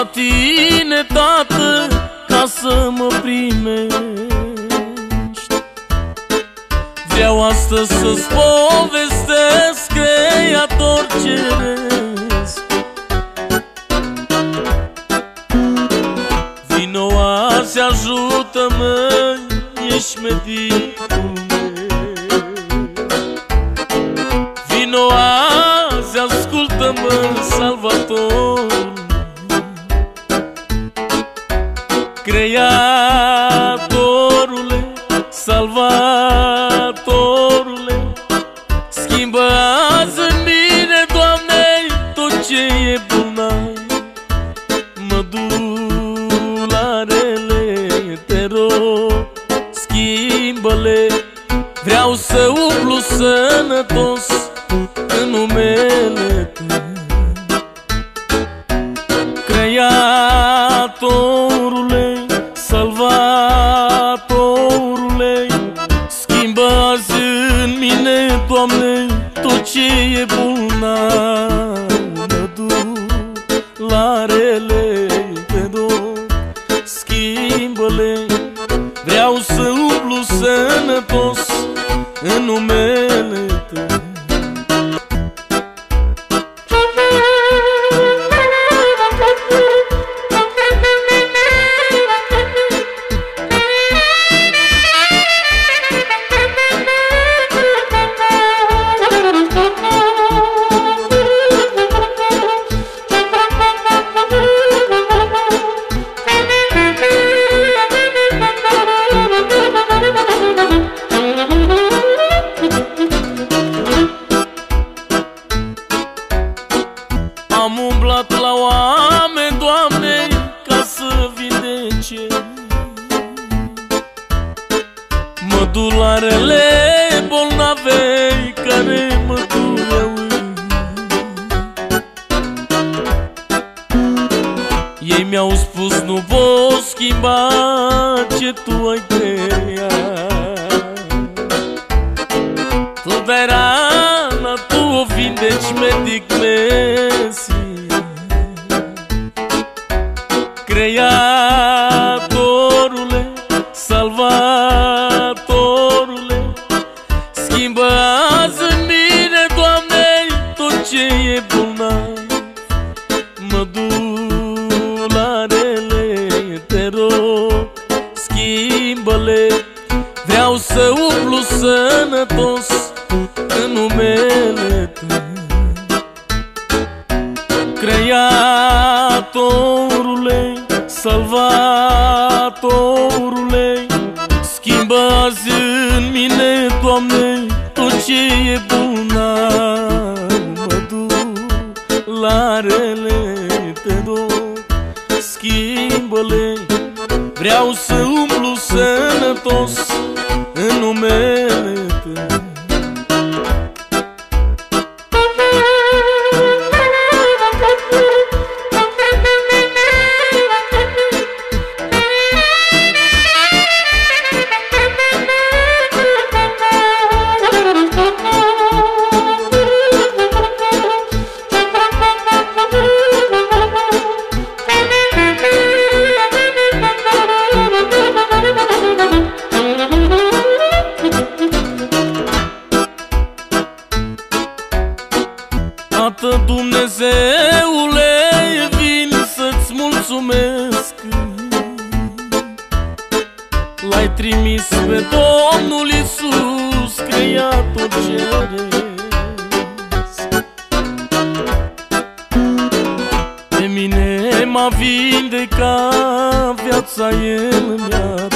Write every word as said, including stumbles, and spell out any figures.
la tine, Tată, ca să mă primești. Vreau astăzi să-ți povestesc, Creator ceresc. Vino azi, ajută-mă, ești medicul meu. Vino azi, ascultă-mă, Salvatorul. Creatorule, Salvatorule, schimbă azi în mine, Doamne, tot ce e bolnav. Mădularele, te rog, schimbă-le. Vreau să umplu sănătos în numele Tău. Creatorule, Salvatorule, schimbă azi în mine, Doamne, tot ce e bolnav. Mădularele, te rog, schimbă-le. Vreau să umplu sănătos în numele Tău. Am umblat la oameni, Doamne, ca să vindece mădularele bolnave care mă dureau. Ei mi-au spus, nu poți schimba ce Tu ai creat. Tu dai rana, Tu o vindeci, medic Mesia. Creatorule, Salvatorule, schimbă azi în mine, Doamne, tot ce e bolnav. Mădularele, te rog, schimbă-le. Vreau să umplu sănătos în numele Tău. Creatorule, Salvatorule, schimbă azi în mine, Doamne, tot ce e bolnav. Mădularele, te rog, schimbă-le. Vreau să umplu sănătos în numele Tău. Tată Dumnezeule, vin să-ți mulțumesc. L-ai trimis pe Domnul Iisus, Creator ceresc. Pe mine m-a vindecat, viața El mi-a dat.